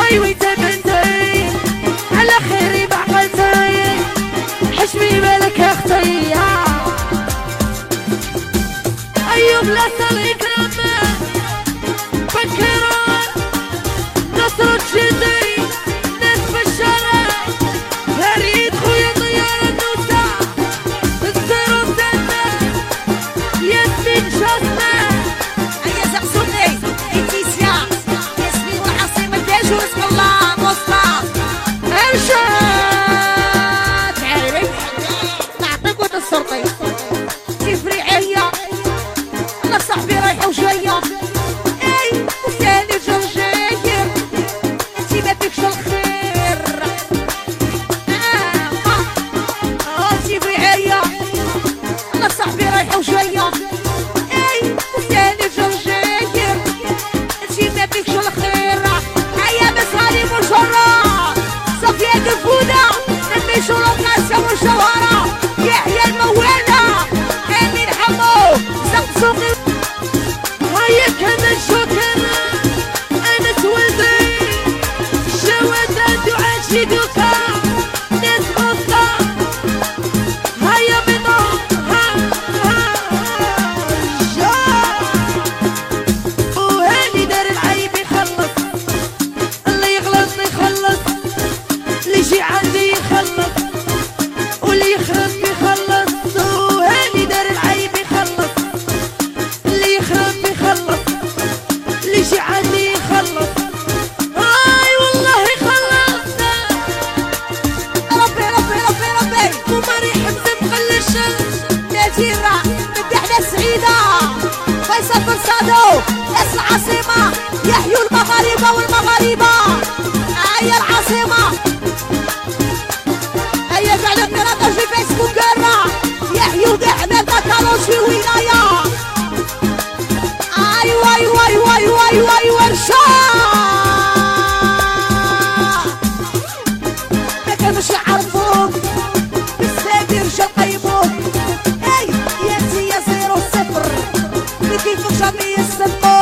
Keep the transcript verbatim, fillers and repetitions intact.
ايوي تبنتي على خيري بعقلتي حشمي بالك يا اختي ايوب لا صليك لما فكران نصر تشدي ناس بالشارع فريد خويا طيار النوسة الزيرو سنة ياسمين شاسمة هيا زقزوني إتيسيا ياسمين العاصمة داجو اسم الله مصطفى امشات عيري نعطيك ود السرطي تفري عليا أنا صاحبي رايحة وجاية أي وثاني جرجاير انتي ما فيكش الخير آه آه تفري عليا أنا صاحبي رايحة وجاية أي وثاني جرجاير انتي ما فيكش الخير هيا مسالي مجرة صفية الفودة نمي شروق ناسا والجوهرة يحيى الموالة امين حمو زقزوقي هيا كمان شكرا انا تولدي جوازات وعاشي دوكا ناس غصة هيا بيضا ها ها جا وهاني دار العيب يخلص اللي يغلط يخلص اللي يجي عندي يخلص واللي يخرب يخلص وهاني دار العيب يخلص اللي يخرب يخلص اللي يجي عندي يخلص هاي والله خلصنا ربي ربي ربي ربي وماري حمزة مقلش ناديرة مدحنا سعيدة فيصل بن صادو ناس العاصمة يحيوا المغاربة والمغاربة هيا العاصمة هيا فعلا قناة في فيسبوك قرا يحيوا دحنا كالوشي ولاية ايوا ايوا ايوا ايوا ايوا ايوا ما كانوش يعرفوك بالسادي رجال قيموك اي يا سي يا زيرو صفر ما كيفكش عم يسموك